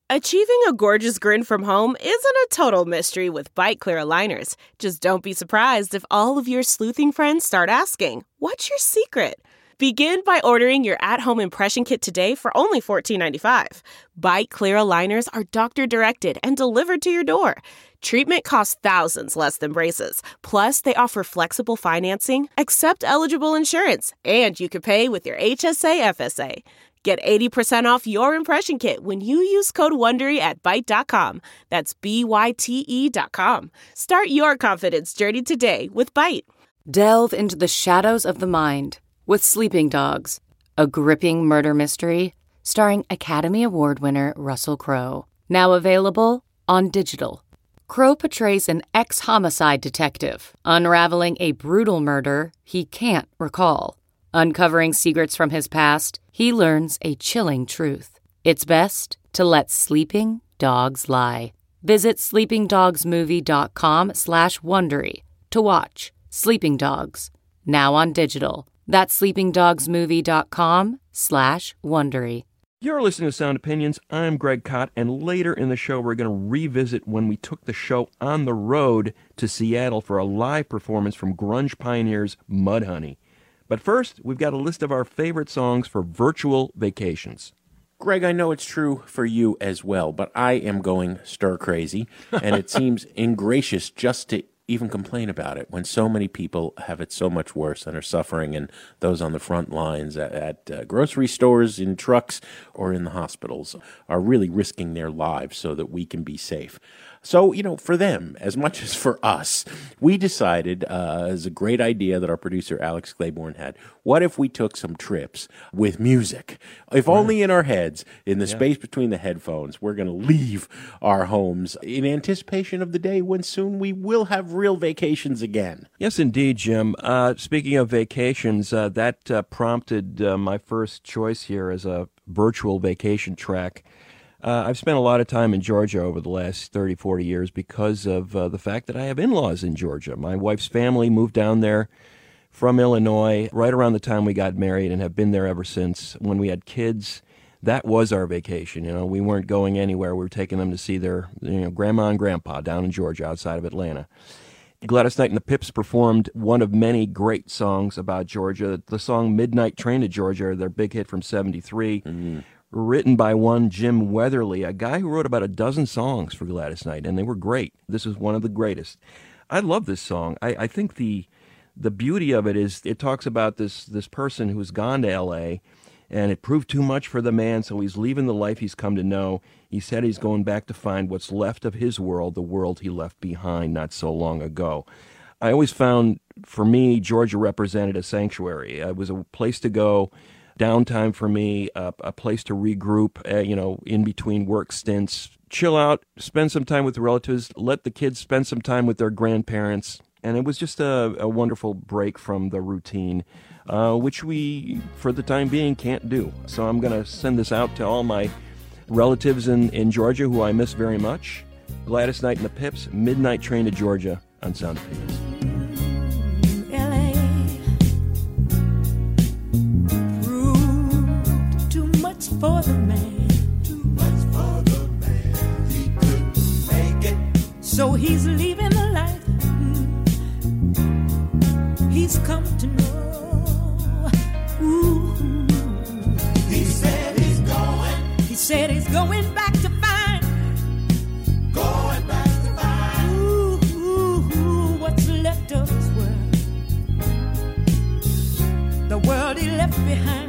Achieving a gorgeous grin from home isn't a total mystery with Byte Clear aligners. Just don't be surprised if all of your sleuthing friends start asking, "What's your secret?" Begin by ordering your at-home impression kit today for only $14.95. Byte Clear aligners are doctor-directed and delivered to your door. Treatment costs thousands less than braces. Plus, they offer flexible financing, accept eligible insurance, and you can pay with your HSA FSA. Get 80% off your impression kit when you use code WONDERY at Byte.com. That's BYTE.com. Start your confidence journey today with Byte. Delve into the shadows of the mind with Sleeping Dogs, a gripping murder mystery starring Academy Award winner Russell Crowe. Now available on digital. Crowe portrays an ex-homicide detective unraveling a brutal murder he can't recall. Uncovering secrets from his past, he learns a chilling truth. It's best to let sleeping dogs lie. Visit sleepingdogsmovie.com/Wondery to watch Sleeping Dogs, now on digital. That's sleepingdogsmovie.com/Wondery. You're listening to Sound Opinions. I'm Greg Kot, and later in the show, we're going to revisit when we took the show on the road to Seattle for a live performance from grunge pioneers Mudhoney. But first, we've got a list of our favorite songs for virtual vacations. Greg, I know it's true for you as well, but I am going stir crazy, and it seems ingracious just to even complain about it when so many people have it so much worse and are suffering, and those on the front lines at grocery stores, in trucks, or in the hospitals are really risking their lives so that we can be safe. So, for them, as much as for us, we decided, as a great idea that our producer Alex Claiborne had, what if we took some trips with music? If only in our heads, in the space between the headphones, we're going to leave our homes in anticipation of the day when soon we will have real vacations again. Yes, indeed, Jim. Speaking of vacations, that prompted my first choice here as a virtual vacation track. I've spent a lot of time in Georgia over the last 30, 40 years because of the fact that I have in-laws in Georgia. My wife's family moved down there from Illinois right around the time we got married and have been there ever since. When we had kids, that was our vacation. We weren't going anywhere. We were taking them to see their grandma and grandpa down in Georgia outside of Atlanta. Gladys Knight and the Pips performed one of many great songs about Georgia. The song Midnight Train to Georgia, their big hit from 73. Mm-hmm. Written by one Jim Weatherly, a guy who wrote about a dozen songs for Gladys Knight, and they were great. This is one of the greatest. I love this song. I think the beauty of it is it talks about this person who's gone to L.A., and it proved too much for the man, so he's leaving the life he's come to know. He said he's going back to find what's left of his world, the world he left behind not so long ago. I always found, for me, Georgia represented a sanctuary. It was a place to go, downtime for me, a place to regroup, in between work stints, chill out, spend some time with relatives, let the kids spend some time with their grandparents. And it was just a wonderful break from the routine, which we, for the time being, can't do. So I'm going to send this out to all my relatives in Georgia who I miss very much. Gladys Knight and the Pips, Midnight Train to Georgia on Sound Opinions. For the man, too much for the man, he couldn't make it. So he's leaving the life he's come to know. Ooh. He said he's going back to find, ooh, what's left of his world, the world he left behind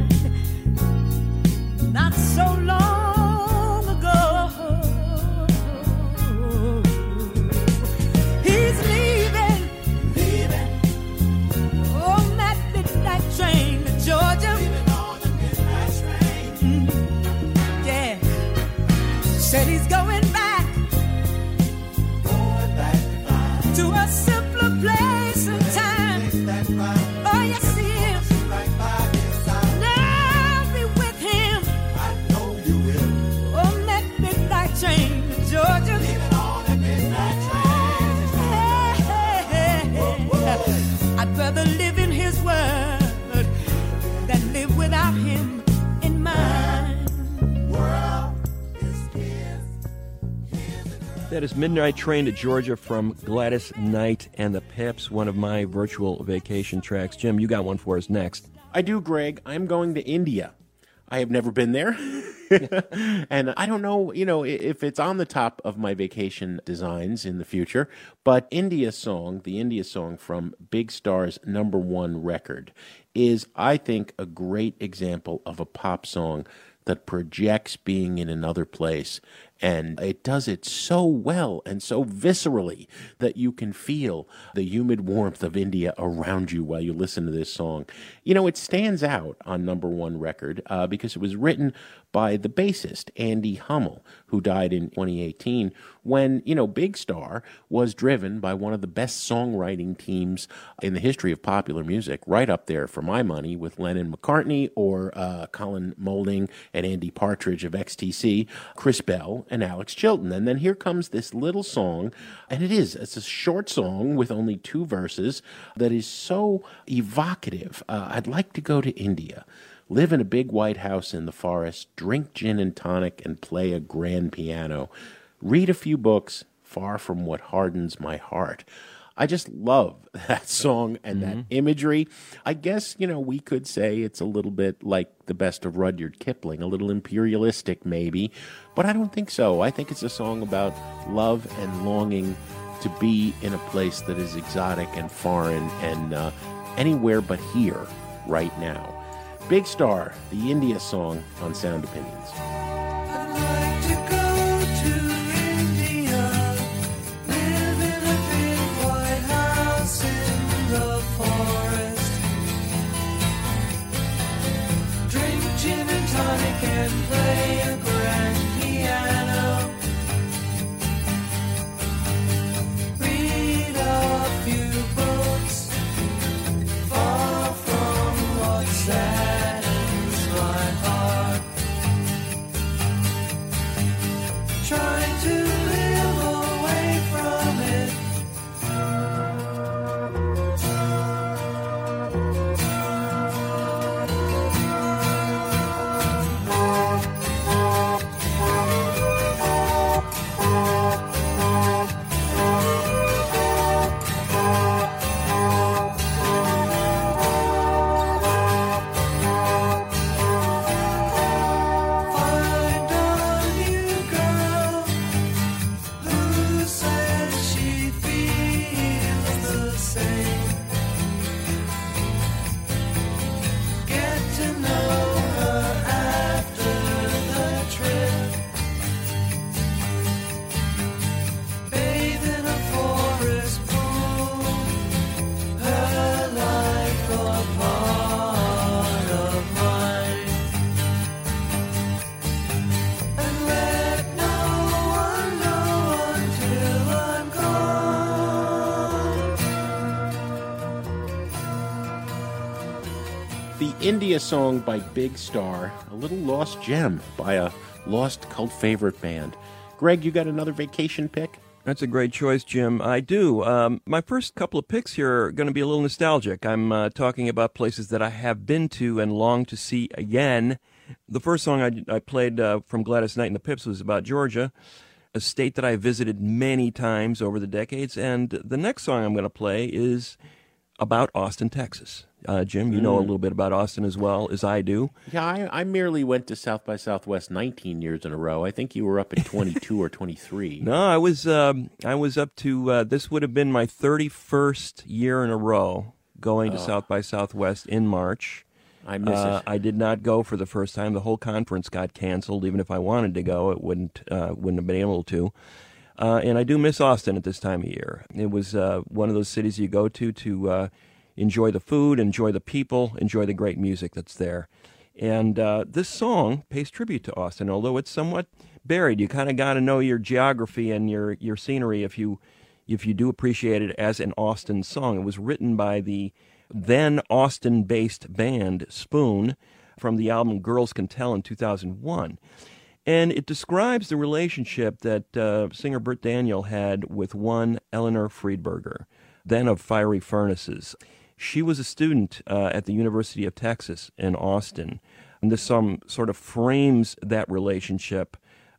not so long ago. He's leaving on that midnight train to Georgia. Leaving on the midnight train. Yeah. Said he's going back to a simpler place and time. Oh, yes, he is. Train to Georgia. Leaving on that midnight train. I'd rather live in his world than live without him in mine. World is his. That is Midnight Train to Georgia from Gladys Knight and the Pips, one of my virtual vacation tracks. Jim, you got one for us next. I do, Greg. I'm going to India. I have never been there. And I don't know, if it's on the top of my vacation designs in the future, but the India song from Big Star's #1 record is, I think, a great example of a pop song that projects being in another place. And it does it so well and so viscerally that you can feel the humid warmth of India around you while you listen to this song. It stands out on #1 record because it was written by the bassist, Andy Hummel, who died in 2018, when, Big Star was driven by one of the best songwriting teams in the history of popular music, right up there, for my money, with Lennon McCartney or Colin Moulding and Andy Partridge of XTC, Chris Bell, and Alex Chilton. And then here comes this little song, and it's a short song with only 2 verses that is so evocative. I'd like to go to India, live in a big white house in the forest, drink gin and tonic, and play a grand piano, read a few books, far from what hardens my heart. I just love that song and that imagery. I guess, we could say it's a little bit like the best of Rudyard Kipling, a little imperialistic maybe, but I don't think so. I think it's a song about love and longing to be in a place that is exotic and foreign and anywhere but here right now. Big Star, the India song on Sound Opinions. I'd like to go to India, live in a big white house in the forest, drink gin and tonic and play a grand piano, read a few books, far from what's saddens my heart. Trying to live away from it. Find a new girl who says she feels the same. Get to know her after the trip. Bathe in a forest pool. Her life a part of mine. And let no one know until I'm gone. The India song by Big Star, a little lost gem by a lost cult favorite band. Greg, you got another vacation pick? That's a great choice, Jim. I do. My first couple of picks here are going to be a little nostalgic. I'm talking about places that I have been to and long to see again. The first song I played from Gladys Knight and the Pips was about Georgia, a state that I visited many times over the decades. And the next song I'm going to play is about Austin, Texas. Jim, you know a little bit about Austin as well as I do. Yeah, I merely went to South by Southwest 19 years in a row. I think you were up at 22 or 23. No, I was up to, this would have been my 31st year in a row going to South by Southwest in March. I miss it. I did not go for the first time. The whole conference got canceled. Even if I wanted to go, it wouldn't have been able to. And I do miss Austin at this time of year. It was one of those cities you go to enjoy the food, enjoy the people, enjoy the great music that's there. And this song pays tribute to Austin, although it's somewhat buried. You kind of got to know your geography and your scenery if you do appreciate it as an Austin song. It was written by the then Austin-based band Spoon from the album Girls Can Tell in 2001. And it describes the relationship that singer Bert Daniel had with one Eleanor Friedberger, then of Fiery Furnaces. She was a student at the University of Texas in Austin. And this song sort of frames that relationship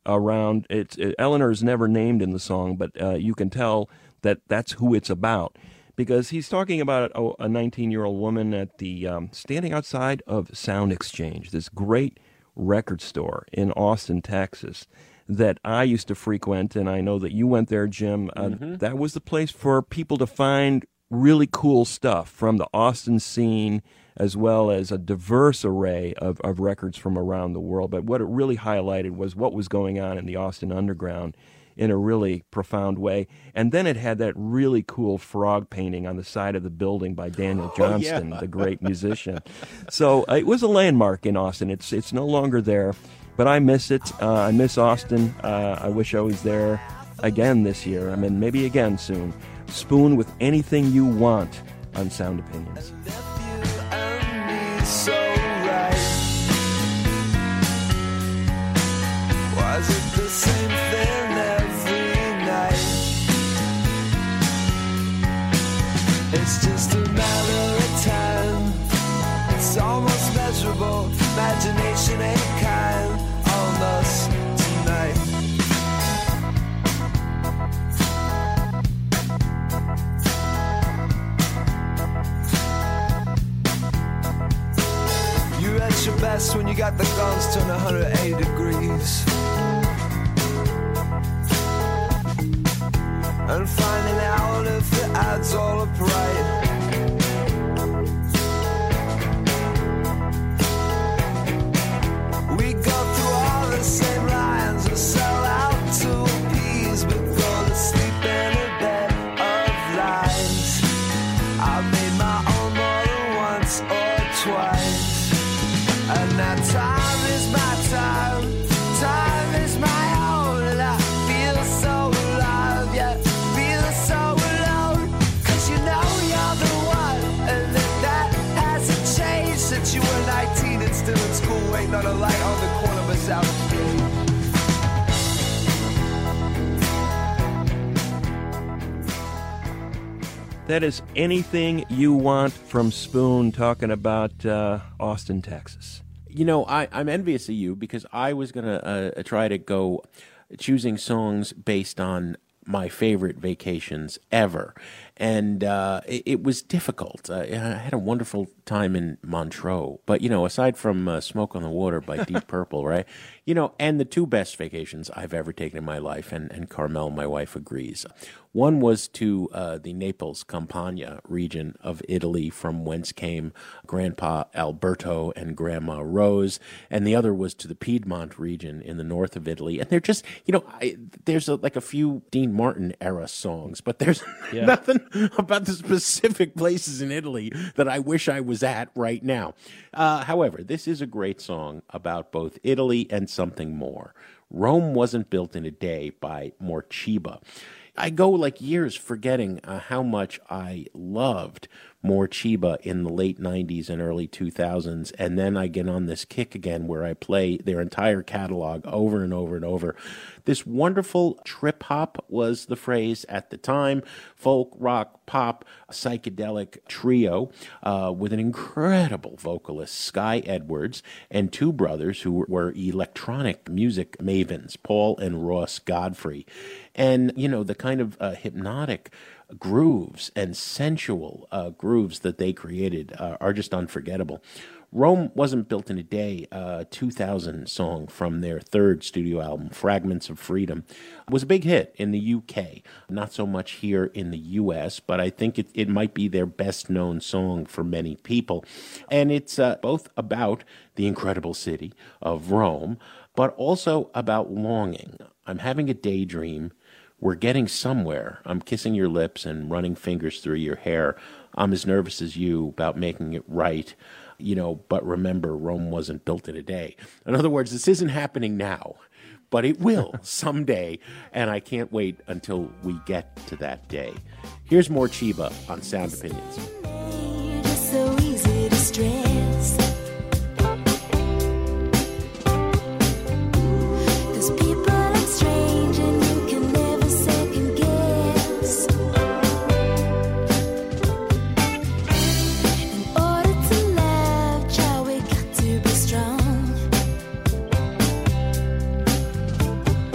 around. Eleanor is never named in the song, but you can tell that that's who it's about, because he's talking about a 19-year-old woman at the standing outside of Sound Exchange, this great record store in Austin, Texas, that I used to frequent, and I know that you went there, Jim. That was the place for people to find really cool stuff from the Austin scene, as well as a diverse array of records from around the world. But what it really highlighted was what was going on in the Austin underground in a really profound way. And then it had that really cool frog painting on the side of the building by Daniel Johnston, the great musician. So it was a landmark in Austin. It's no longer there, but I miss it. I miss Austin. I wish I was there again this year. I mean, maybe again soon. Spoon with Anything You Want on Sound Opinions. So right. Was it the same thing every night? It's just a matter of time. It's almost measurable. Imagination ain't kind on us tonight. You're at your best when you got the guns turned 180 degrees. And finding out if the odds all are bright. We go through all the same lines and sell out to appease, but go to sleep in a bed of lies. I've made my own more than once or twice. And now time is my time, time is my own, and I feel so alive, yeah, feel so alone, 'cause you know you're the one, and if that hasn't changed since you were 19 and still in school, waiting on a light on the corner of a South Street. That is Anything You Want from Spoon, talking about Austin, Texas. You know, I'm envious of you, because I was going to try to go choosing songs based on my favorite vacations ever. And it was difficult. I had a wonderful time in Montreux. But, you know, aside from Smoke on the Water by Deep Purple, right? You know, and the two best vacations I've ever taken in my life, and Carmel, my wife, agrees. One was to the Naples, Campania region of Italy, from whence came Grandpa Alberto and Grandma Rose. And the other was to the Piedmont region in the north of Italy. And they're just, you know, there's like a few Dean Martin era songs, but there's nothing about the specific places in Italy that I wish I was at right now. However, this is a great song about both Italy and something more. Rome Wasn't Built in a Day by Morcheeba. I go like years forgetting how much I loved Morcheeba in the late 90s and early 2000s, and then I get on this kick again where I play their entire catalog over and over and over. This wonderful trip hop was the phrase at the time, folk, rock, pop, psychedelic trio with an incredible vocalist, Sky Edwards, and two brothers who were electronic music mavens, Paul and Ross Godfrey. And, you know, the kind of hypnotic grooves and sensual grooves that they created are just unforgettable. Rome Wasn't Built in a Day, 2000 song from their third studio album, Fragments of Freedom, was a big hit in the UK. Not so much here in the US, but I think it might be their best-known song for many people. And it's both about the incredible city of Rome, but also about longing. I'm having a daydream. We're getting somewhere. I'm kissing your lips and running fingers through your hair. I'm as nervous as you about making it right. You know, but remember, Rome wasn't built in a day. In other words, this isn't happening now, but it will someday, and I can't wait until we get to that day. Here's Morcheeba on Sound Opinions. It's so easy to stress. 'Cause people act strange and you can never second guess. In order to love, child, we got to be strong.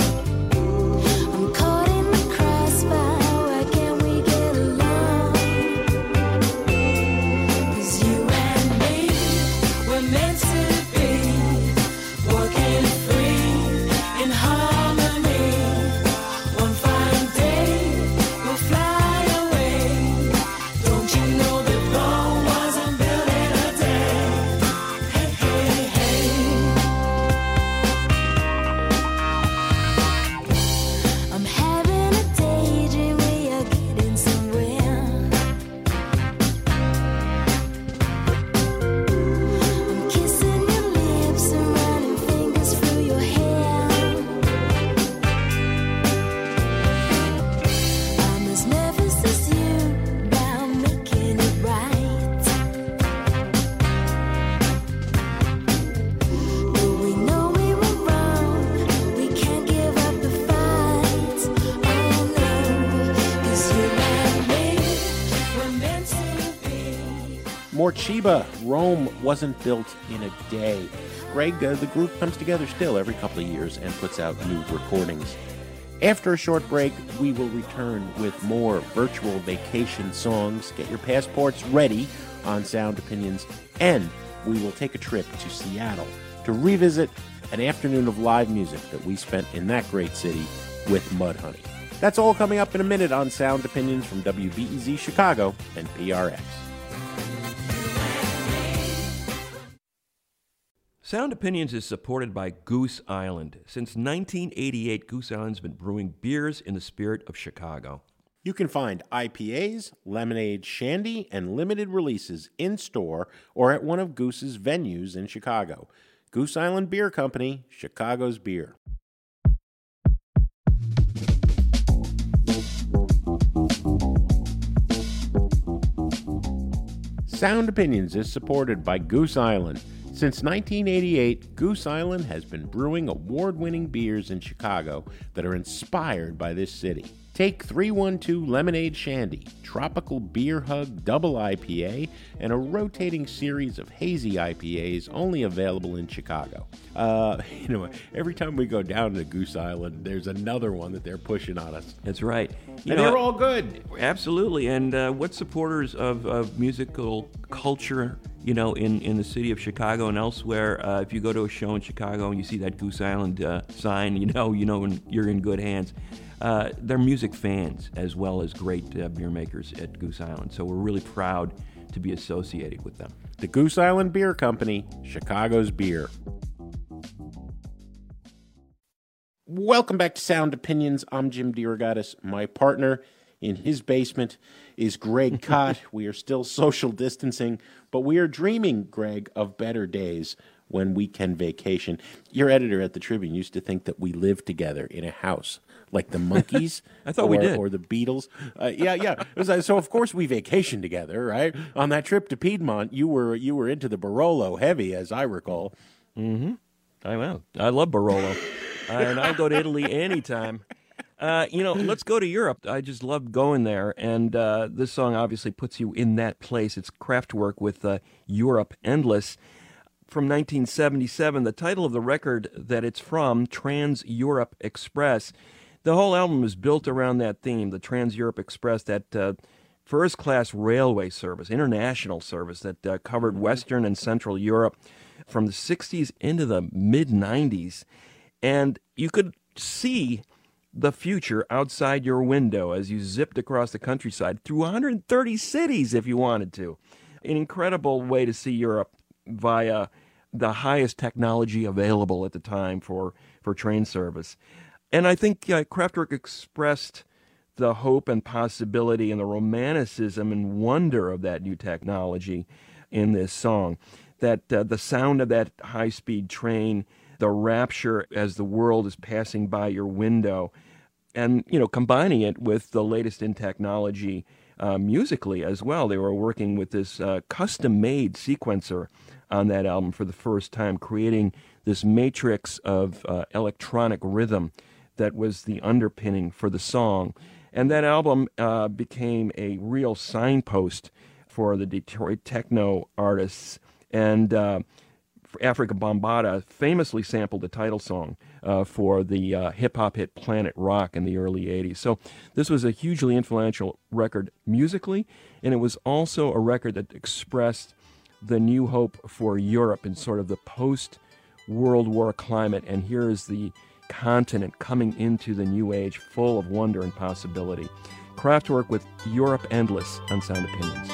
More Chiba. Rome wasn't built in a day. Greg, the group comes together still every couple of years and puts out new recordings. After a short break, we will return with more virtual vacation songs. Get your passports ready on Sound Opinions, and we will take a trip to Seattle to revisit an afternoon of live music that we spent in that great city with Mudhoney. That's all coming up in a minute on Sound Opinions from WBEZ Chicago and PRX. Sound Opinions is supported by Goose Island. Since 1988, Goose Island's been brewing beers in the spirit of Chicago. You can find IPAs, lemonade, shandy, and limited releases in-store or at one of Goose's venues in Chicago. Goose Island Beer Company, Chicago's beer. Sound Opinions is supported by Goose Island. Since 1988, Goose Island has been brewing award-winning beers in Chicago that are inspired by this city. Take 312 Lemonade Shandy, Tropical Beer Hug Double IPA, and a rotating series of hazy IPAs only available in Chicago. Every time we go down to Goose Island, there's another one that they're pushing on us. That's right. And they're all good. Absolutely. And what supporters of musical culture, in the city of Chicago and elsewhere, if you go to a show in Chicago and you see that Goose Island sign, you know you're in good hands. They're music fans as well as great beer makers at Goose Island. So we're really proud to be associated with them. The Goose Island Beer Company, Chicago's beer. Welcome back to Sound Opinions. I'm Jim DeRogatis. My partner in his basement is Greg Kot. We are still social distancing, but we are dreaming, Greg, of better days when we can vacation. Your editor at the Tribune used to think that we lived together in a house, like the Monkees. I thought we did. Or the Beatles. Yeah. It was like, so, of course, we vacationed together, right? On that trip to Piedmont, you were into the Barolo heavy, as I recall. Mm-hmm. I love Barolo. And I'll go to Italy anytime. Let's go to Europe. I just love going there. And this song obviously puts you in that place. It's Kraftwerk with Europe Endless. From 1977, the title of the record that it's from, Trans-Europe Express. The whole album is built around that theme, the Trans-Europe Express, that first-class railway service, international service that covered Western and Central Europe from the 60s into the mid-90s. And you could see the future outside your window as you zipped across the countryside through 130 cities if you wanted to. An incredible way to see Europe via the highest technology available at the time for train service. And I think Kraftwerk expressed the hope and possibility and the romanticism and wonder of that new technology in this song. That the sound of that high-speed train, the rapture as the world is passing by your window, and combining it with the latest in technology musically as well. They were working with this custom-made sequencer on that album for the first time, creating this matrix of electronic rhythm that was the underpinning for the song. And that album became a real signpost for the Detroit techno artists. And Afrika Bambaataa famously sampled the title song for the hip-hop hit Planet Rock in the early 80s. So this was a hugely influential record musically, and it was also a record that expressed the new hope for Europe in sort of the post-World War climate. And here is the continent coming into the new age full of wonder and possibility. Kraftwerk with Europe Endless on Sound Opinions.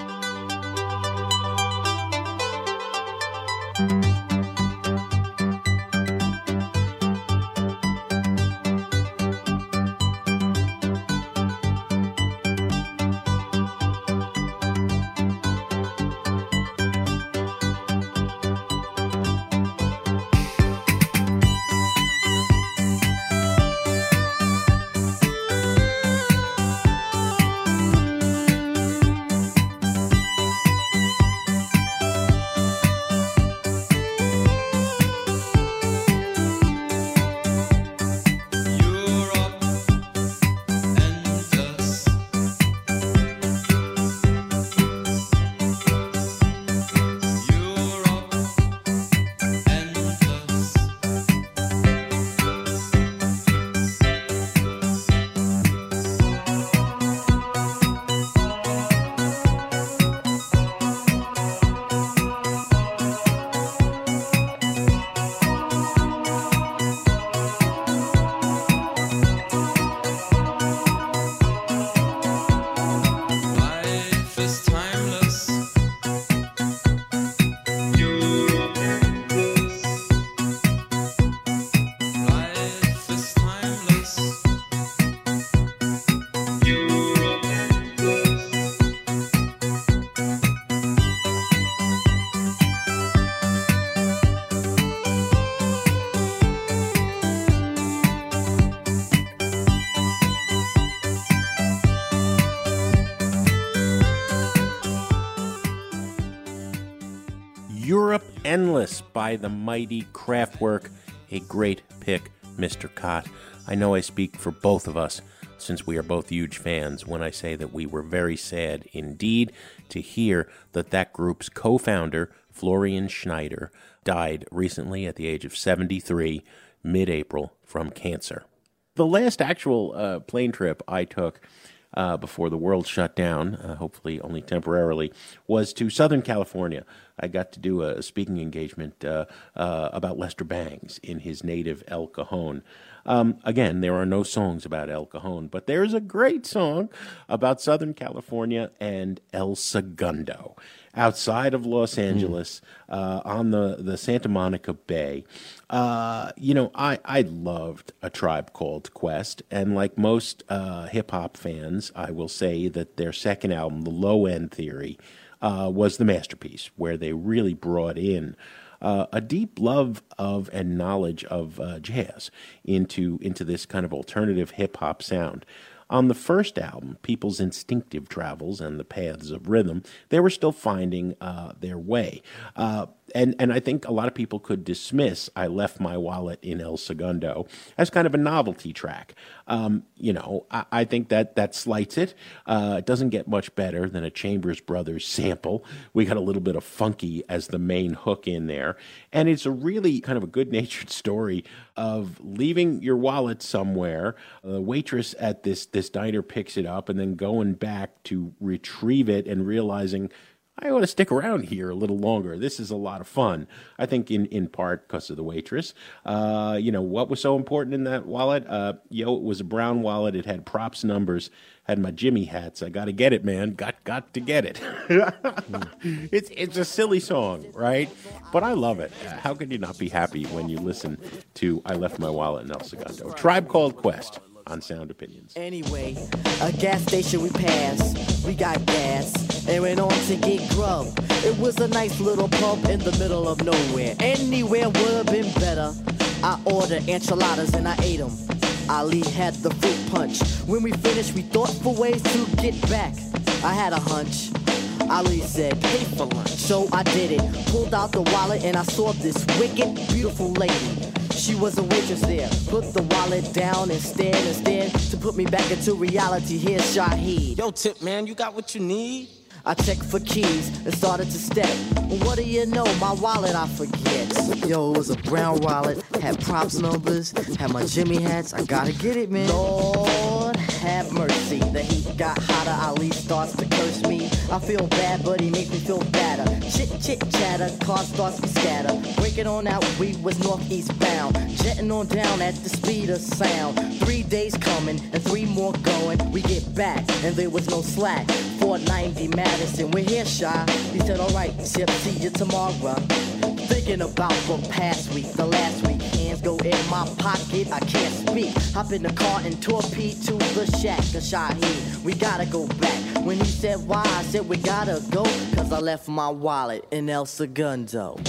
Europe Endless by the mighty Kraftwerk. A great pick, Mr. Cott. I know I speak for both of us, since we are both huge fans, when I say that we were very sad indeed to hear that that group's co-founder, Florian Schneider, died recently at the age of 73, mid-April, from cancer. The last actual plane trip I took before the world shut down, hopefully only temporarily, was to Southern California. I got to do a speaking engagement about Lester Bangs in his native El Cajon. Again, there are no songs about El Cajon, but there's a great song about Southern California and El Segundo. Outside of Los Angeles, on the Santa Monica Bay. I loved A Tribe Called Quest, and like most hip-hop fans, I will say that their second album, The Low End Theory, was the masterpiece, where they really brought in a deep love of and knowledge of jazz into this kind of alternative hip-hop sound. On the first album, People's Instinctive Travels and the Paths of Rhythm, they were still finding their way. And I think a lot of people could dismiss I Left My Wallet in El Segundo as kind of a novelty track. I think that slights it. It doesn't get much better than a Chambers Brothers sample. We got a little bit of funky as the main hook in there. And it's a really kind of a good-natured story of leaving your wallet somewhere. The waitress at this diner picks it up and then going back to retrieve it and realizing, I ought to stick around here a little longer. This is a lot of fun. I think in part because of the waitress. What was so important in that wallet? It was a brown wallet. It had props numbers, had my Jimmy hats. I got to get it, man. Got to get it. It's a silly song, right? But I love it. How could you not be happy when you listen to I Left My Wallet in El Segundo? Tribe Called Quest on Sound Opinions. Anyway, a gas station we passed, we got gas, and went on to get grub. It was a nice little pub in the middle of nowhere. Anywhere would have been better. I ordered enchiladas and I ate them. Ali had the fruit punch. When we finished, we thought for ways to get back. I had a hunch. Ali said, pay for lunch. So I did it. Pulled out the wallet and I saw this wicked, beautiful lady. She was a waitress there. Put the wallet down instead to put me back into reality. Here's Shaheed. Yo, Tip, man, you got what you need? I checked for keys and started to step. What do you know? My wallet I forget. Yo, it was a brown wallet, had props numbers, had my Jimmy hats. I gotta get it, man. Lord have mercy. The heat got hotter. Ali starts to curse me. I feel bad, but he makes me feel better. Chit chatter, car starts to scatter. Breaking on out, we was northeast bound. Jetting on down at the speed of sound. 3 days coming and 3 more going. We get back and there was no slack. 490 Madison, we're here, Shy. He said, alright, Tip, see you tomorrow. Thinking about the past week, the last week. Hands go in my pocket, I can't speak. Hop in the car and torpedo to the shack of Shaheed. We gotta go back. When he said why, I said we gotta go, cause I left my wallet in El Segundo.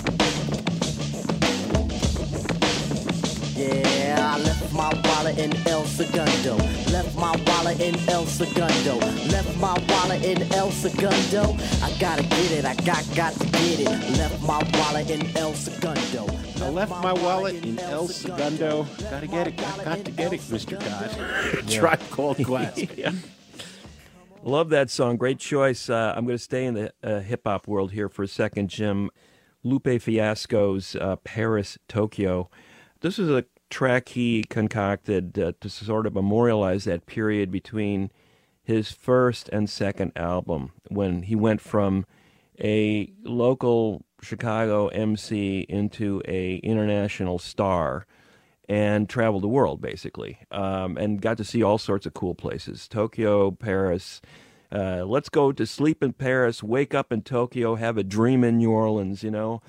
Yeah, I left my wallet in El Segundo. Left my wallet in El Segundo. Left my wallet in El Segundo. I gotta get it, I got to get it. Left my wallet in El Segundo. I left my wallet in El Segundo. Gotta get it, got to get it, Mr. God. Tribe Called Quest. Love that song. Great choice. I'm going to stay in the hip-hop world here for a second, Jim. Lupe Fiasco's Paris, Tokyo. This is a track he concocted to sort of memorialize that period between his first and second album, when he went from a local Chicago MC into a international star and traveled the world, basically, and got to see all sorts of cool places. Tokyo, Paris. Let's go to sleep in Paris, wake up in Tokyo, have a dream in New Orleans,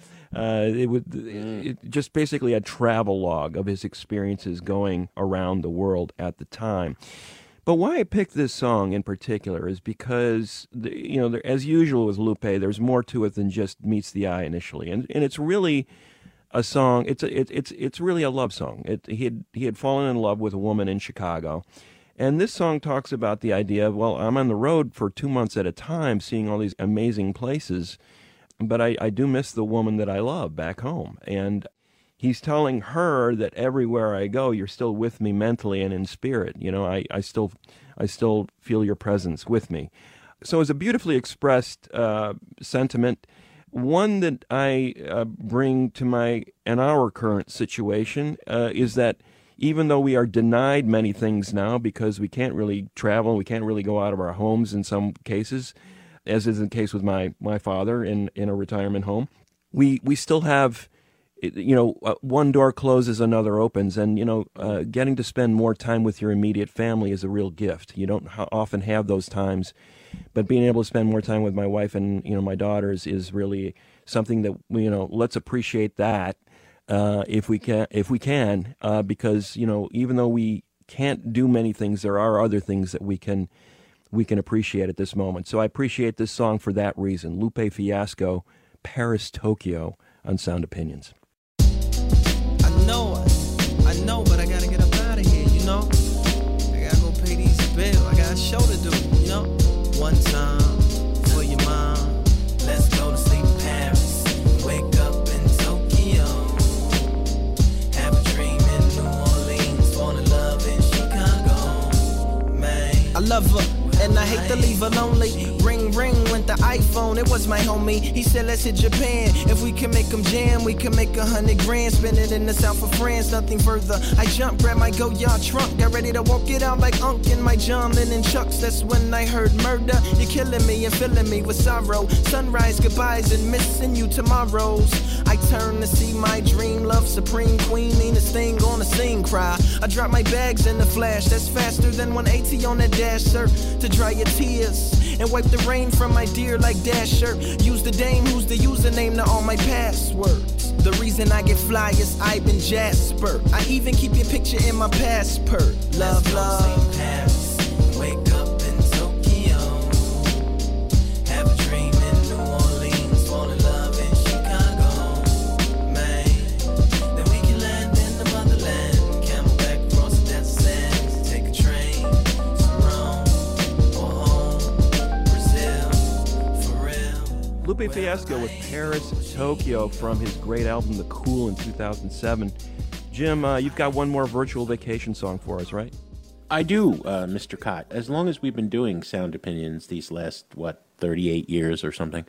It just basically a travel log of his experiences going around the world at the time. But why I picked this song in particular is because, as usual with Lupe, there's more to it than just meets the eye initially, and it's really a song. It's really a love song. He had fallen in love with a woman in Chicago, and this song talks about the idea of, well, I'm on the road for 2 months at a time, seeing all these amazing places. but I do miss the woman that I love back home. And he's telling her that everywhere I go, you're still with me mentally and in spirit. You know, I still feel your presence with me. So it's a beautifully expressed sentiment, one that I bring to our current situation is that even though we are denied many things now because we can't really travel, we can't really go out of our homes in some cases, as is the case with my father in a retirement home, we still have, one door closes, another opens, and, getting to spend more time with your immediate family is a real gift. You don't often have those times, but being able to spend more time with my wife and, my daughters is really something that, let's appreciate that if we can, because, even though we can't do many things, there are other things that we can appreciate at this moment. So I appreciate this song for that reason. Lupe Fiasco, Paris, Tokyo, on Sound Opinions. I know, but I gotta get up out of here, I gotta go pay these bills. I got a show to do, One time for your mom. Let's go to sleep in Paris. Wake up in Tokyo. Have a dream in New Orleans. Fall in love in Chicago. Man, I love her. And I hate to leave her lonely. Ring, ring went the iPhone. It was my homie. He said, let's hit Japan. If we can make them jam, we can make 100 grand. Spend it in the south of France, nothing further. I jumped, grabbed my Goyard trunk. Got ready to walk it out like Unc in my John Lennon chucks. That's when I heard murder. You're killing me and filling me with sorrow. Sunrise, goodbyes, and missing you tomorrows. I turn to see my dream love. Supreme queen, meanest thing on the scene, cry. I drop my bags in the flash. That's faster than 180 on that dash, sir. To dry your tears and wipe the rain from my dear like Dasher. Use the dame who's the username to all my passwords. The reason I get fly is Ivan Jasper. I even keep your picture in my passport. Love, love. Paris, wake up in Tokyo. Have a dream in New Orleans. Fall in love in Chicago. Man, then we can land in the motherland. Camelback across the desert sands. Take a train to Rome. Lupe Fiasco with Paris, Tokyo from his great album, The Cool, in 2007. Jim, you've got one more virtual vacation song for us, right? I do, Mr. Cott. As long as we've been doing Sound Opinions these last, 38 years or something,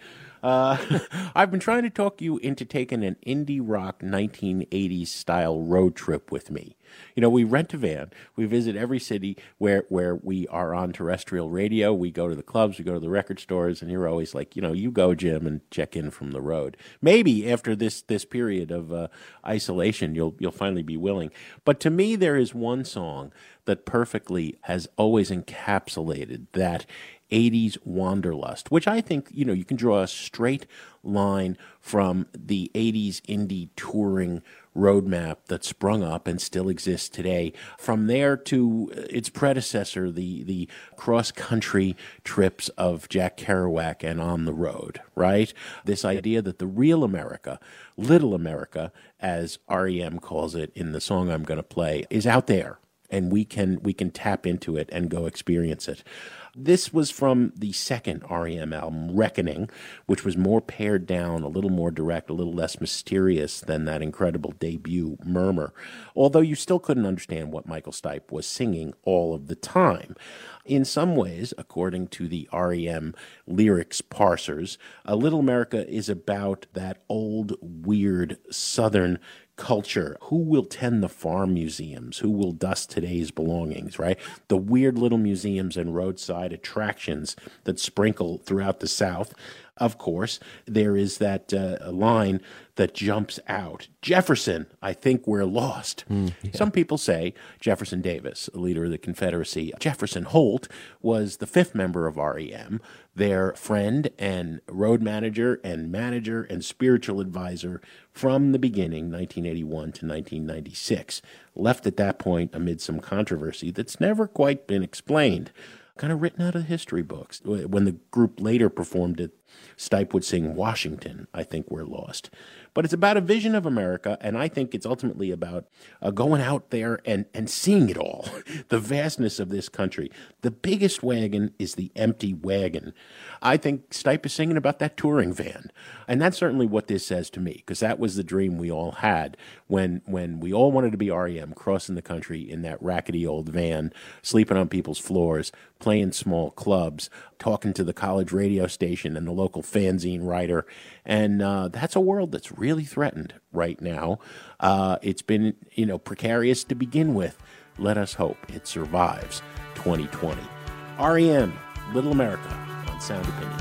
I've been trying to talk you into taking an indie rock 1980s style road trip with me. We rent a van, we visit every city where we are on terrestrial radio, we go to the clubs, we go to the record stores, and you're always like, you go, Jim, and check in from the road. Maybe after this period of isolation, you'll finally be willing. But to me, there is one song that perfectly has always encapsulated that 80s wanderlust, which I think, you can draw a straight line from the 80s indie touring roadmap that sprung up and still exists today. From there to its predecessor, the cross-country trips of Jack Kerouac and On the Road, right? This idea that the real America, Little America, as REM calls it in the song I'm going to play, is out there. And we can tap into it and go experience it. This was from the second REM album, Reckoning, which was more pared down, a little more direct, a little less mysterious than that incredible debut, Murmur, although you still couldn't understand what Michael Stipe was singing all of the time. In some ways, according to the REM lyrics parsers, Little America is about that old, weird Southern culture. Who will tend the farm museums? Who will dust today's belongings, right? The weird little museums and roadside attractions that sprinkle throughout the South. Of course, there is that line that jumps out. Jefferson, I think we're lost. Yeah. Some people say Jefferson Davis, leader of the Confederacy. Jefferson Holt was the fifth member of REM, their friend and road manager and spiritual advisor from the beginning, 1981 to 1996. Left at that point amid some controversy that's never quite been explained. Kind of written out of history books. When the group later performed at Stipe would sing Washington, I Think We're Lost. But it's about a vision of America, and I think it's ultimately about going out there and seeing it all, the vastness of this country. The biggest wagon is the empty wagon. I think Stipe is singing about that touring van, and that's certainly what this says to me, because that was the dream we all had when we all wanted to be REM, crossing the country in that rackety old van, sleeping on people's floors, playing small clubs, talking to the college radio station and the local fanzine writer. And that's a world that's really threatened right now. It's been, precarious to begin with. Let us hope it survives 2020. REM, Little America on Sound Opinions.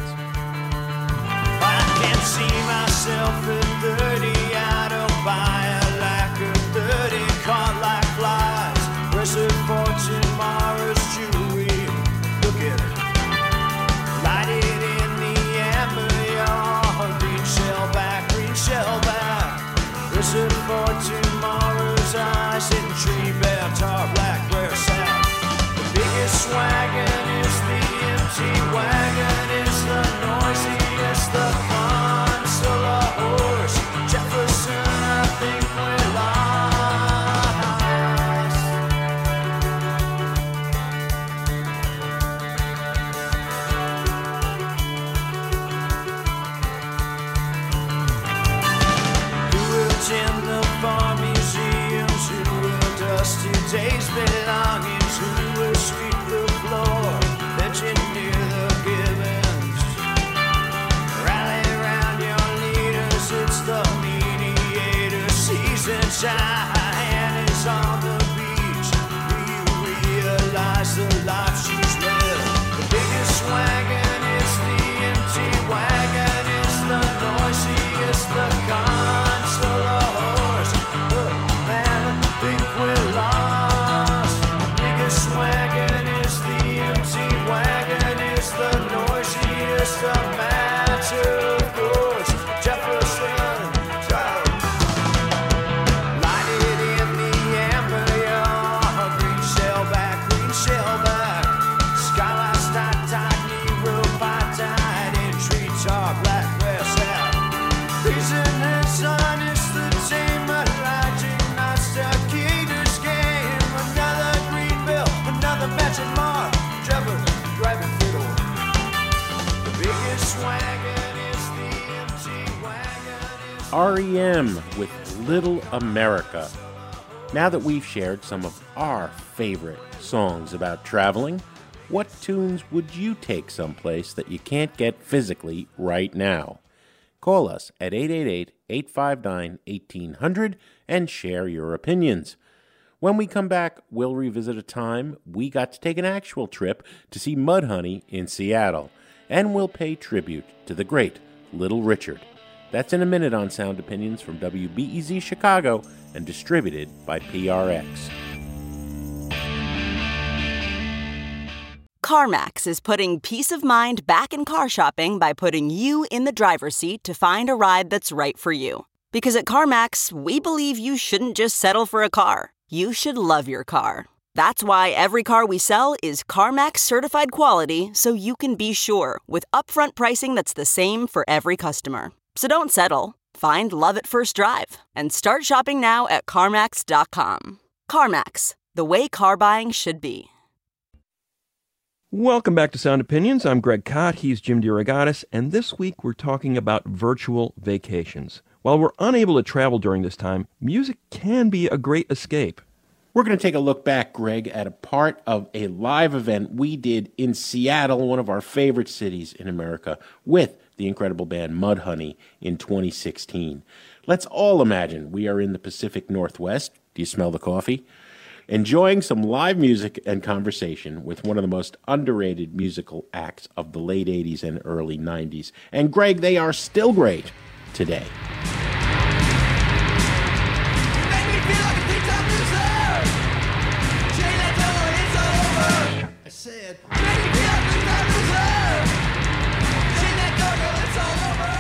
I can't see myself at 30. I don't buy a lack of 30. Caught like flies. Present for tomorrow's jewelry. Look at it. Light it in the amber. Your green shell back, green shell back. Present for tomorrow's eyes. In tree bare tar black where south. The biggest wagon is the empty wagon. It's the noisiest, the consular horse. Jefferson, I think we're lost. Who will tend the farm museums? Who will dust today's belongings? Who will sweep the floor? Engineer the givens. Rally around your leaders. It's the mediator season. Cheyenne is on the beach. Do you realize the life she's lived? The biggest wagon is the empty wagon. It's the noisiest, the consular horse. Look, man, I think we're lost. The biggest wagon is the empty wagon. Is the noisiest, the matter of course. Jefferson, light it in the amber. Your green shell back, green shell back. Skylights tight, Negro pie tied in tree top, black west out. Prisoners on is the tame Elijah, not Stacator's game. Another green bill, another match of mark. Jefferson driving fiddle. The biggest wagon is the empty wagon. REM with Little America. Now that we've shared some of our favorite songs about traveling, what tunes would you take someplace that you can't get physically right now? Call us at 888-859-1800 and share your opinions. When we come back, we'll revisit a time we got to take an actual trip to see Mudhoney in Seattle, and we'll pay tribute to the great Little Richard. That's in a minute on Sound Opinions from WBEZ Chicago and distributed by PRX. CarMax is putting peace of mind back in car shopping by putting you in the driver's seat to find a ride that's right for you. Because at CarMax, we believe you shouldn't just settle for a car. You should love your car. That's why every car we sell is CarMax certified quality, so you can be sure with upfront pricing that's the same for every customer. So don't settle. Find love at first drive and start shopping now at CarMax.com. CarMax, the way car buying should be. Welcome back to Sound Opinions. I'm Greg Kot. He's Jim DeRogatis, and this week we're talking about virtual vacations. While we're unable to travel during this time, music can be a great escape. We're going to take a look back, Greg, at a part of a live event we did in Seattle, one of our favorite cities in America, with the incredible band Mudhoney in 2016. Let's all imagine we are in the Pacific Northwest. Do you smell the coffee? Enjoying some live music and conversation with one of the most underrated musical acts of the late 80s and early 90s. And Greg, they are still great today.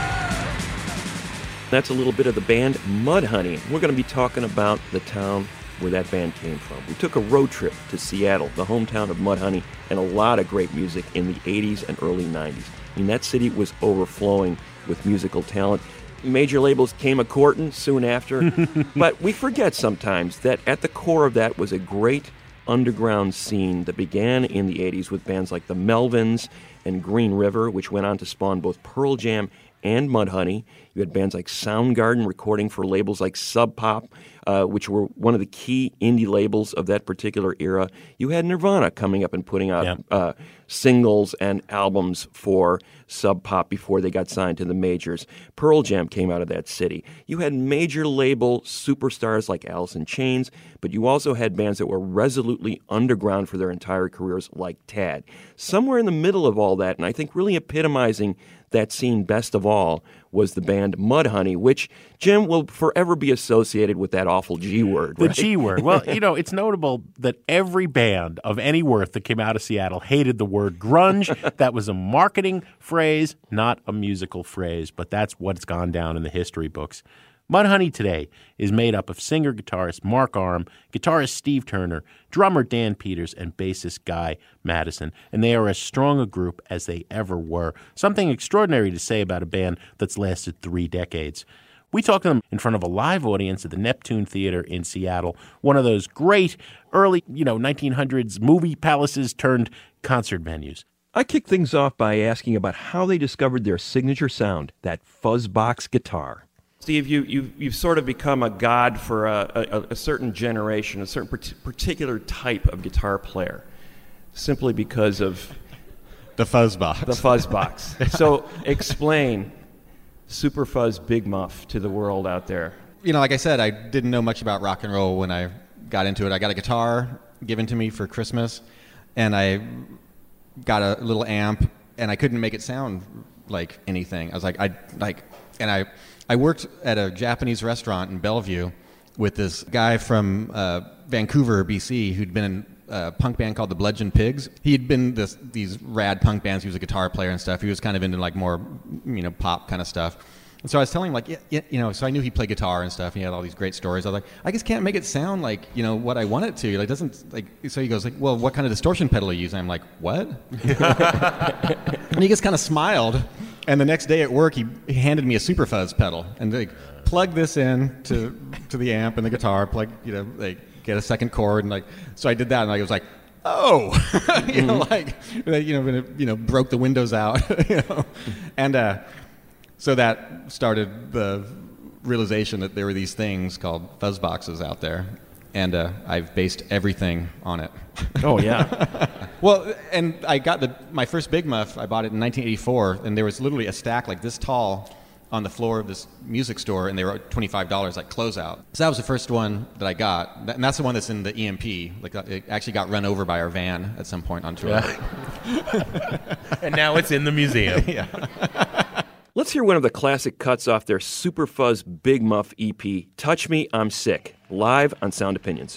That's a little bit of the band Mudhoney. We're going to be talking about the town where that band came from. We took a road trip to Seattle, the hometown of Mudhoney, and a lot of great music in the 80s and early 90s. I mean, that city was overflowing with musical talent. Major labels came a-courtin' soon after, but we forget sometimes that at the core of that was a great underground scene that began in the 80s with bands like the Melvins and Green River, which went on to spawn both Pearl Jam and Mudhoney. You had bands like Soundgarden recording for labels like Sub Pop, which were one of the key indie labels of that particular era. You had Nirvana coming up and putting out singles and albums for Sub Pop before they got signed to the majors. Pearl Jam came out of that city. You had major label superstars like Alice in Chains, but you also had bands that were resolutely underground for their entire careers like Tad. Somewhere in the middle of all that, and I think really epitomizing that scene best of all, was the band Mudhoney, which, Jim, will forever be associated with that awful G word. The right? G word. Well, it's notable that every band of any worth that came out of Seattle hated the word grunge. That was a marketing phrase, not a musical phrase, but that's what's gone down in the history books. Mudhoney today is made up of singer-guitarist Mark Arm, guitarist Steve Turner, drummer Dan Peters, and bassist Guy Madison. And they are as strong a group as they ever were. Something extraordinary to say about a band that's lasted 3 decades. We talked to them in front of a live audience at the Neptune Theater in Seattle, one of those great early, 1900s movie palaces turned concert venues. I kicked things off by asking about how they discovered their signature sound, that fuzzbox guitar. Steve, you've sort of become a god for a certain generation, a certain particular type of guitar player, simply because of the fuzzbox. The fuzzbox. So explain Super Fuzz Big Muff to the world out there. Like I said, I didn't know much about rock and roll when I got into it. I got a guitar given to me for Christmas, and I got a little amp, and I couldn't make it sound like anything. I was I worked at a Japanese restaurant in Bellevue with this guy from Vancouver, BC, who'd been in a punk band called the Bludgeon Pigs. He'd been these rad punk bands. He was a guitar player and stuff. He was kind of into more, pop kind of stuff. And so I was telling him, so I knew he'd play guitar and stuff. And he had all these great stories. I was like, I just can't make it sound like, what I want it to. Like, doesn't So he goes well, what kind of distortion pedal are you using? I'm like, what? And he just kind of smiled. And the next day at work, he handed me a Super Fuzz pedal and plug this in to the amp and the guitar, get a second chord, and so I did that, and I was like, oh, broke the windows out, and so that started the realization that there were these things called fuzz boxes out there, and I've based everything on it. Oh yeah. Well, and I got my first Big Muff. I bought it in 1984, and there was literally a stack like this tall on the floor of this music store, and they were $25, like closeout. So that was the first one that I got, and that's the one that's in the EMP. It actually got run over by our van at some point on tour. Yeah. And now it's in the museum. Yeah. Let's hear one of the classic cuts off their Super Fuzz Big Muff EP, Touch Me, I'm Sick, live on Sound Opinions.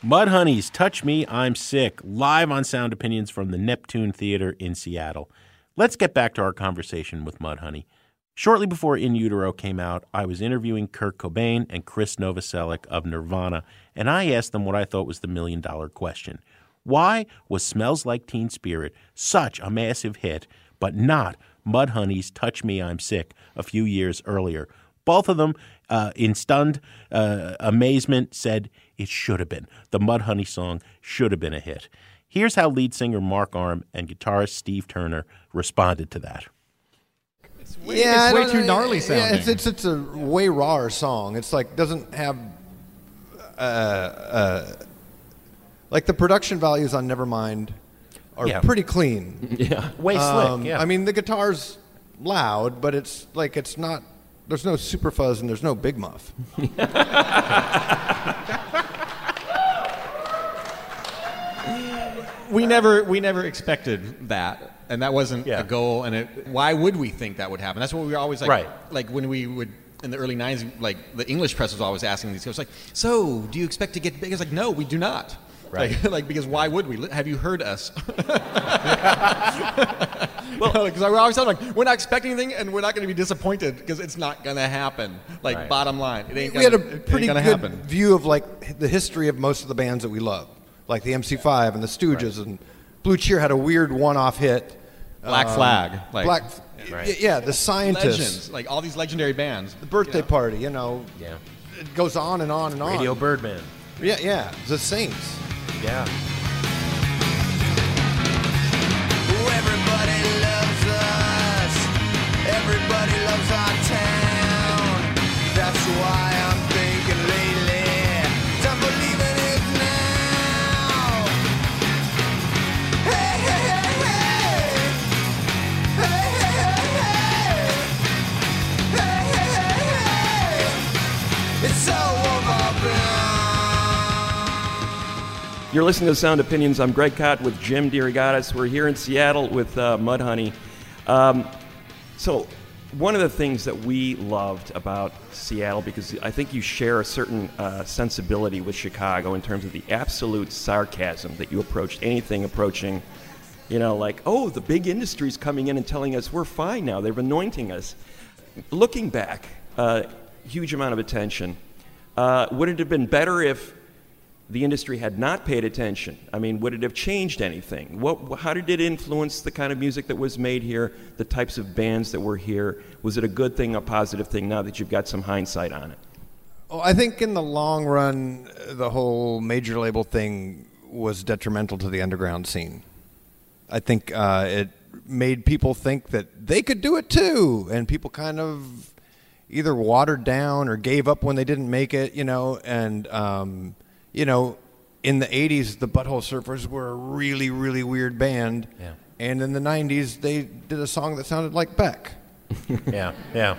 Mudhoney's Touch Me, I'm Sick, live on Sound Opinions from the Neptune Theater in Seattle. Let's get back to our conversation with Mudhoney. Shortly before In Utero came out, I was interviewing Kurt Cobain and Chris Novoselic of Nirvana, and I asked them what I thought was the million-dollar question. Why was Smells Like Teen Spirit such a massive hit, but not Mudhoney's Touch Me, I'm Sick a few years earlier? Both of them, in stunned amazement, said it should have been. The Mudhoney song should have been a hit. Here's how lead singer Mark Arm and guitarist Steve Turner responded to that. It's way too gnarly sounding. Yeah, it's a way rawer song. It's like doesn't have like the production values on Nevermind are pretty clean. Yeah, way slick. Yeah, I mean the guitar's loud, but it's like it's not. There's no super fuzz and there's no big muff. We never expected that, and that wasn't a goal. And why would we think that would happen? That's what we were always like. Right. Like when we would in the early '90s, like the English press was always asking these guys, like, "So, do you expect to get big?" It's like, "No, we do not." Right. Like because why would we? Have you heard us? Well, because we're always talking like we're not expecting anything, and we're not going to be disappointed because it's not going to happen. Like bottom line, it ain't. We had a it pretty ain't gonna good happen. view of like the history of most of the bands that we love, like the MC5 and the Stooges, and Blue Cheer had a weird one-off hit. Black Flag, like the Scientists, legends, like all these legendary bands. the Birthday Party, it goes on and on and on. Radio Birdman. Yeah, the Saints. Yeah. Everybody loves us. Everybody loves our town. That's why I'm thinking lately, time for leaving it now. Hey, hey, hey, hey. Hey, hey, hey, hey. Hey, hey, hey, hey. It's so overblown. You're listening to Sound Opinions. I'm Greg Kot with Jim DeRogatis. We're here in Seattle with Mudhoney. So one of the things that we loved about Seattle, because I think you share a certain sensibility with Chicago in terms of the absolute sarcasm that you approached anything approaching, like, oh, the big industry's coming in and telling us we're fine now. They're anointing us. Looking back, huge amount of attention. Would it have been better if the industry had not paid attention? I mean, would it have changed anything? How did it influence the kind of music that was made here, the types of bands that were here? Was it a good thing, a positive thing, now that you've got some hindsight on it? Oh, I think in the long run, the whole major label thing was detrimental to the underground scene. I think it made people think that they could do it too, and people kind of either watered down or gave up when they didn't make it, and in the 80s, the Butthole Surfers were a really, really weird band. Yeah. And in the 90s, they did a song that sounded like Beck. Yeah.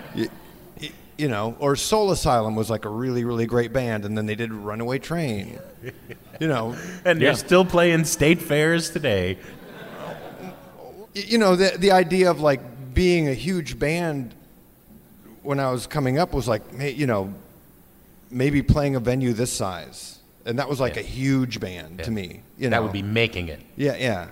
Or Soul Asylum was like a really, really great band, and then they did Runaway Train. And they're still playing state fairs today. The idea of like being a huge band when I was coming up was like, maybe playing a venue this size. And that was like a huge band to me. That would be making it. Yeah.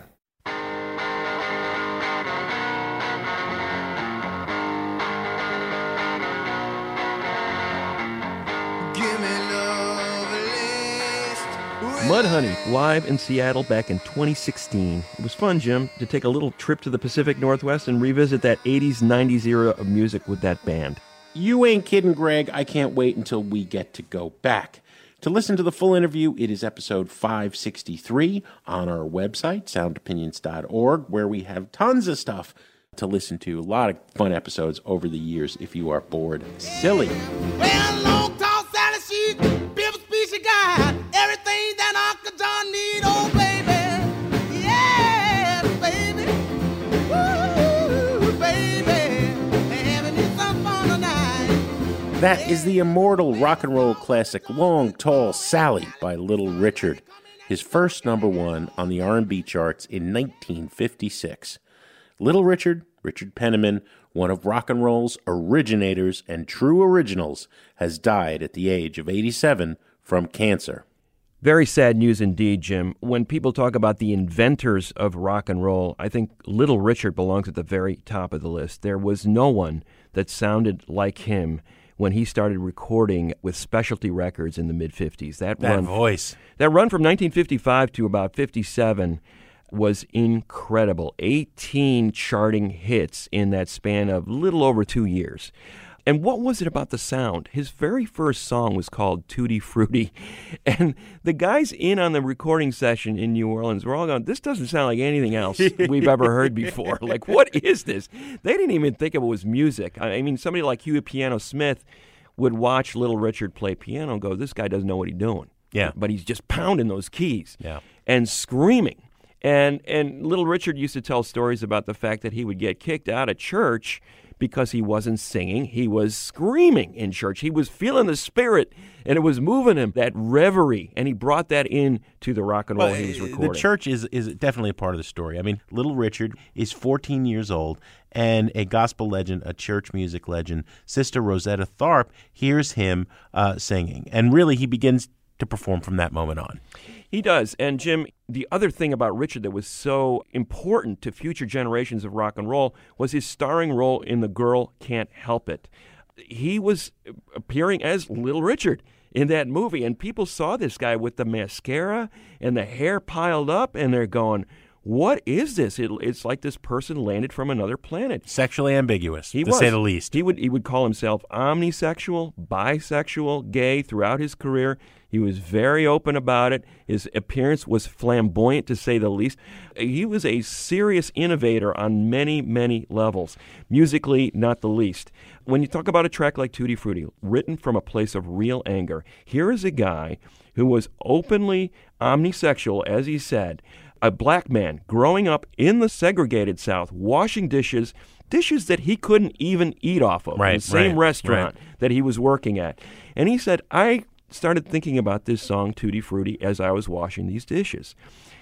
Give me love list. Mudhoney, live in Seattle back in 2016. It was fun, Jim, to take a little trip to the Pacific Northwest and revisit that 80s, 90s era of music with that band. You ain't kidding, Greg. I can't wait until we get to go back. To listen to the full interview, it is episode 563 on our website, soundopinions.org, where we have tons of stuff to listen to. A lot of fun episodes over the years if you are bored silly. Well, long tall Sally, she built a piece of guy. Everything that Uncle John need, oh baby. Yes, baby. Woo, baby. Having me some fun tonight. That is the immortal rock and roll classic Long Tall Sally by Little Richard, his first number one on the R&B charts in 1956. Little Richard, Richard Penniman, one of rock and roll's originators and true originals, has died at the age of 87 from cancer. Very sad news indeed, Jim. When people talk about the inventors of rock and roll, I think Little Richard belongs at the very top of the list. There was no one that sounded like him when he started recording with Specialty Records in the mid-'50s. That voice. That run from 1955 to about 57 was incredible. 18 charting hits in that span of little over 2 years. And what was it about the sound? His very first song was called Tutti Frutti. And the guys in on the recording session in New Orleans were all going, this doesn't sound like anything else we've ever heard before. Like, what is this? They didn't even think it was music. I mean, somebody like Huey Piano Smith would watch Little Richard play piano and go, this guy doesn't know what he's doing. Yeah. But he's just pounding those keys Yeah. and screaming. And Little Richard used to tell stories about the fact that he would get kicked out of church because he wasn't singing. He was screaming in church. He was feeling the spirit, and it was moving him, that reverie, and he brought that in to the rock and roll he was recording. The church is definitely a part of the story. I mean, Little Richard is 14 years old, and a gospel legend, a church music legend, Sister Rosetta Tharpe, hears him singing. And really, he begins to perform from that moment on. He does. And, Jim, the other thing about Richard that was so important to future generations of rock and roll was his starring role in The Girl Can't Help It. He was appearing as Little Richard in that movie, and people saw this guy with the mascara and the hair piled up, and they're going, what is this? It's like this person landed from another planet. Sexually ambiguous, to say the least. He would call himself omnisexual, bisexual, gay throughout his career. He was very open about it. His appearance was flamboyant, to say the least. He was a serious innovator on many, many levels. Musically, not the least. When you talk about a track like Tutti Frutti, written from a place of real anger, here is a guy who was openly omnisexual, as he said, a black man growing up in the segregated South, washing dishes that he couldn't even eat off of in the same restaurant that he was working at. And he said, I started thinking about this song, Tutti Frutti, as I was washing these dishes.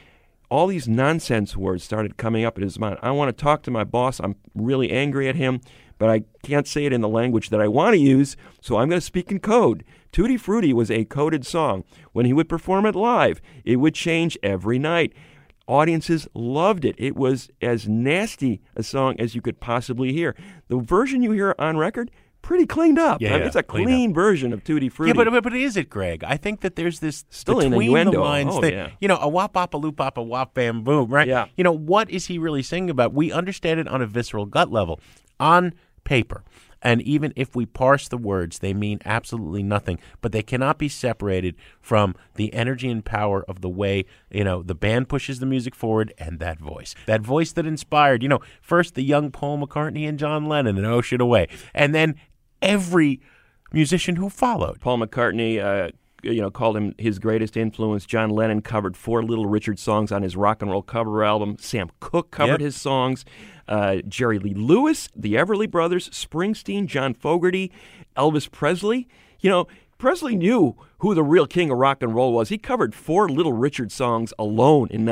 All these nonsense words started coming up in his mind. I want to talk to my boss. I'm really angry at him, but I can't say it in the language that I want to use, so I'm going to speak in code. Tutti Frutti was a coded song. When he would perform it live, it would change every night. Audiences loved it. It was as nasty a song as you could possibly hear. The version you hear on record, pretty cleaned up. Yeah, it's a clean version of Tutti Frutti. Yeah, but is it, Greg? I think that there's this still an between innuendo. the lines thing. Yeah. You know, a wop bop a loop bop a wop bam boom, right? Yeah. You know, what is he really singing about? We understand it on a visceral gut level, on paper. And even if we parse the words, they mean absolutely nothing. But they cannot be separated from the energy and power of the way, you know, the band pushes the music forward and that voice. That voice that inspired, you know, first the young Paul McCartney and John Lennon and Ocean Away. And then every musician who followed. Paul McCartney, called him his greatest influence. John Lennon covered 4 Little Richard songs on his rock and roll cover album. Sam Cooke covered his songs. Jerry Lee Lewis, the Everly Brothers, Springsteen, John Fogerty, Elvis Presley. You know, Presley knew who the real king of rock and roll was. He covered 4 Little Richard songs alone in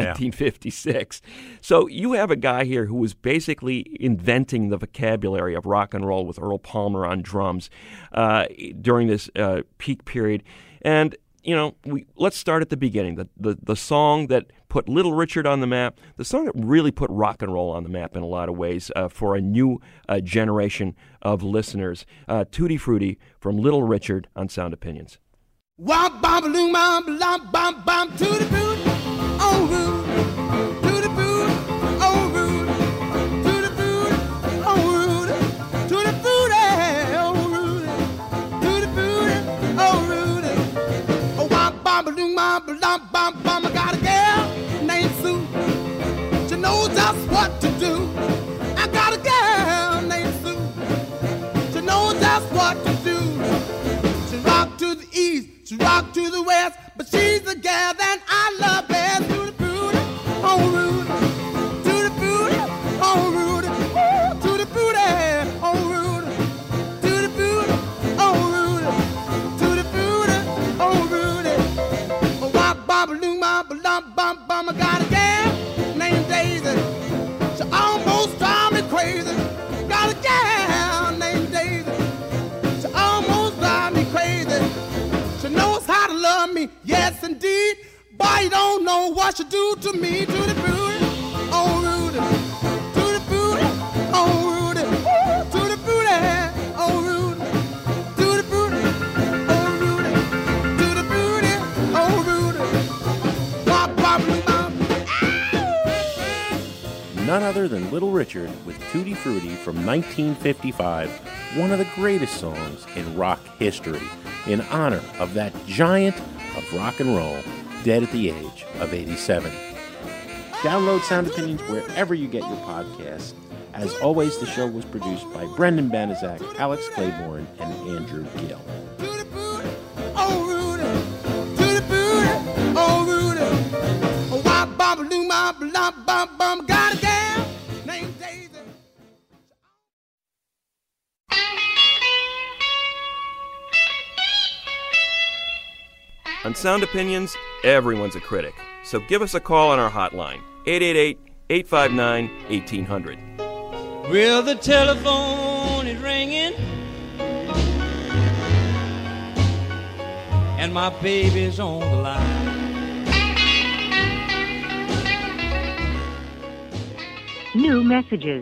1956. So you have a guy here who was basically inventing the vocabulary of rock and roll with Earl Palmer on drums during this peak period. And, you know, let's start at the beginning. The song that put Little Richard on the map, the song that really put rock and roll on the map in a lot of ways for a new generation of listeners. Tutti Frutti from Little Richard on Sound Opinions. Wop bam balloon bam bam bam bam to the boot, oh rude, to the boot, oh rude, to the boot, oh rude, to the boot, oh rude, to the boot, oh rude. Oh wop bam balloon bam bam bam bam. I got a girl named Sue. She knows just what to do. I got a girl named Sue. She knows just what to do. She rock to the east. She rock to the west, but she's the gal that I love best. To the booty, oh Rudy, to the booty, oh Rudy, ooh, to the booty, oh Rudy, to the booty, oh Rudy, to the booty, oh Rudy. Oh, wop, bop, loom, bop, lump, bum, bum. I got a gal named Daisy. She almost drives me crazy. Got a gal named Daisy. She almost drives me crazy. She knows how to love me, yes indeed. indeed. Boy, you don't know what you do to me, to the booty. Oh, Rudy. To the booty. Oh, Rudy. To the booty. Oh, Rudy. To the booty. Oh, Rudy. To the booty. Oh, Rudy. Bop, bop, bop. None other than Little Richard with Tutti Frutti from 1955, one of the greatest songs in rock history, in honor of that giant of rock and roll, dead at the age of 87. Download Sound Opinions wherever you get your podcasts. As always, the show was produced by Brendan Banaszak, Alex Claiborne, and Andrew Gill. Oh, Rudy. To the booty. Oh, Rudy. Oh, wop, bop, doo, bop, bop, bop, bop. Got a gal named Daisy. On Sound Opinions, everyone's a critic. So give us a call on our hotline, 888-859-1800. Well, the telephone is ringing, and my baby's on the line. New messages.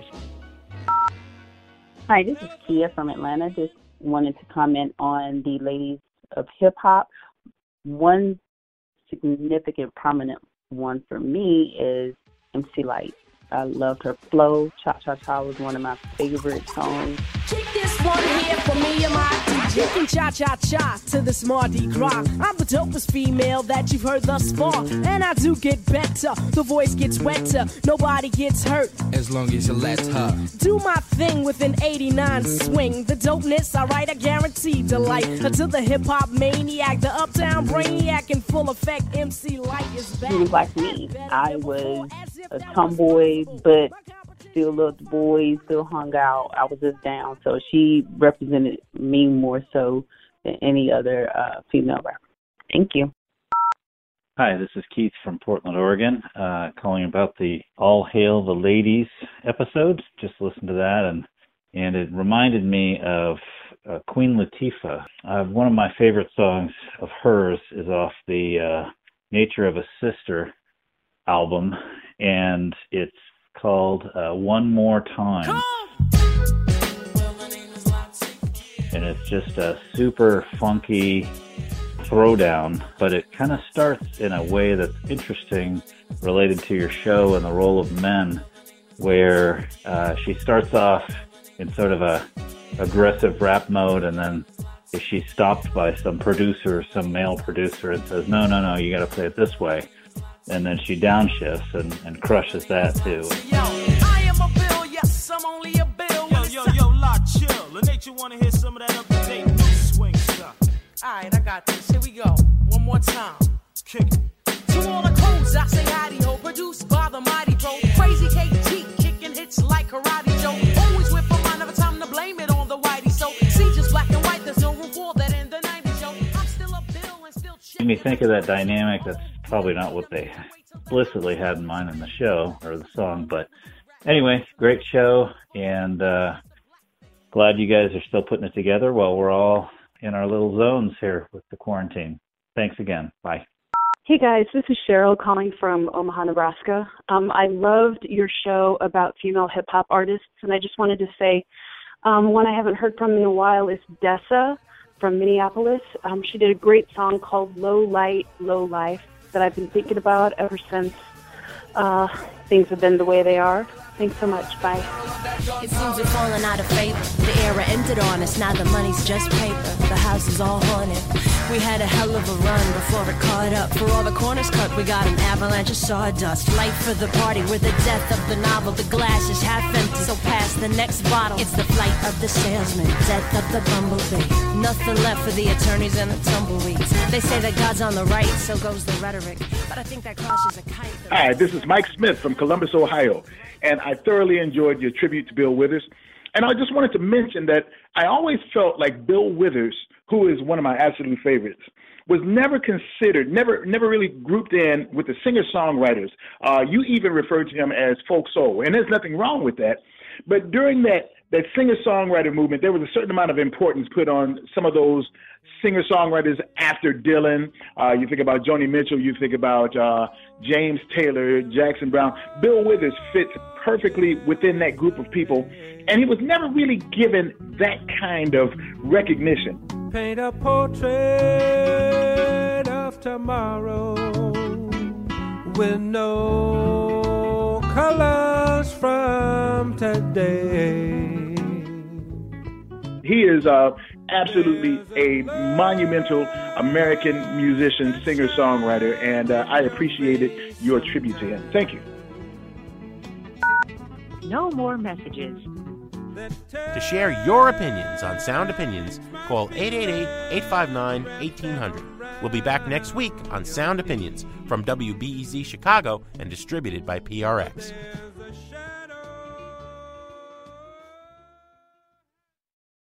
Hi, this is Kia from Atlanta. Just wanted to comment on the ladies of hip hop. One significant, prominent one for me is MC Lyte. I loved her flow. Cha Cha Cha was one of my favorite songs. Kick this one here for me and my DJ. You can cha-cha-cha to this Mardi Gras. I'm the dopest female that you've heard thus far. And I do get better. The voice gets wetter. Nobody gets hurt. As long as you let her Do my thing with an 89 swing. The dopeness, alright, I guarantee delight. Until the hip-hop maniac, the uptown brainiac in full effect, MC Lyte is back. She was like me. I was a tomboy, but still loved the boys, still hung out. I was just down. So she represented me more so than any other female rapper. Thank you. Hi, this is Keith from Portland, Oregon, calling about the All Hail the Ladies episode. Just listened to that, and it reminded me of Queen Latifah. One of my favorite songs of hers is off the Nature of a Sister album, and it's called One More Time. And it's just a super funky throwdown, but it kind of starts in a way that's interesting related to your show and the role of men, where she starts off in sort of a aggressive rap mode, and then she's stopped by some producer, some male producer, and says, no, you got to play it this way. And then she downshifts and crushes that too. Yo, I am a bill, yes, I'm only a bill. Yo, lot chill. The nature wanna hear some of that up-to-date new swing stuff. Alright, I got this. Here we go. One more time. Kick it. To all the codes, I say howdy ho. Produced by the mighty bro. Crazy KG, kicking hits like karate Joe. Always with a mind of a time to blame it on the whitey. So, see, just black and white, there's no room for that in the 90s, yo. I'm still a bill and still chill. When you think of that dynamic, that's probably not what they explicitly had in mind in the show or the song, but anyway, great show, and glad you guys are still putting it together while we're all in our little zones here with the quarantine. Thanks again. Bye. Hey guys, this is Cheryl calling from Omaha, Nebraska. I loved your show about female hip hop artists, and I just wanted to say one I haven't heard from in a while is Dessa from Minneapolis. She did a great song called Low Light, Low Life that I've been thinking about ever since things have been the way they are. Thanks so much. Bye. It seems we're falling out of favor. The era ended on us. Now the money's just paper. The house is all haunted. We had a hell of a run before it caught up. For all the corners cut, we got an avalanche of sawdust. Light for the party. We're the death of the novel. The glass is half empty. So pass the next bottle. It's the flight of the salesman. Death of the bumblebee. Nothing left for the attorneys and the tumbleweeds. They say that God's on the right, so goes the rhetoric. But I think that crosses a kite. Hi, this is Mike Smith from Columbus, Ohio, and I thoroughly enjoyed your tribute to Bill Withers. And I just wanted to mention that I always felt like Bill Withers, who is one of my absolute favorites, was never considered, never really grouped in with the singer-songwriters. You even referred to him as folk soul, and there's nothing wrong with that. But during that singer-songwriter movement, there was a certain amount of importance put on some of those singer-songwriters after Dylan. You think about Joni Mitchell, you think about James Taylor, Jackson Brown. Bill Withers fits perfectly within that group of people, and he was never really given that kind of recognition. Paint a portrait of tomorrow with no colors from today. He is absolutely a monumental American musician, singer-songwriter, and I appreciated your tribute to him. Thank you. No more messages. To share your opinions on Sound Opinions, call 888-859-1800. We'll be back next week on Sound Opinions from WBEZ Chicago and distributed by PRX.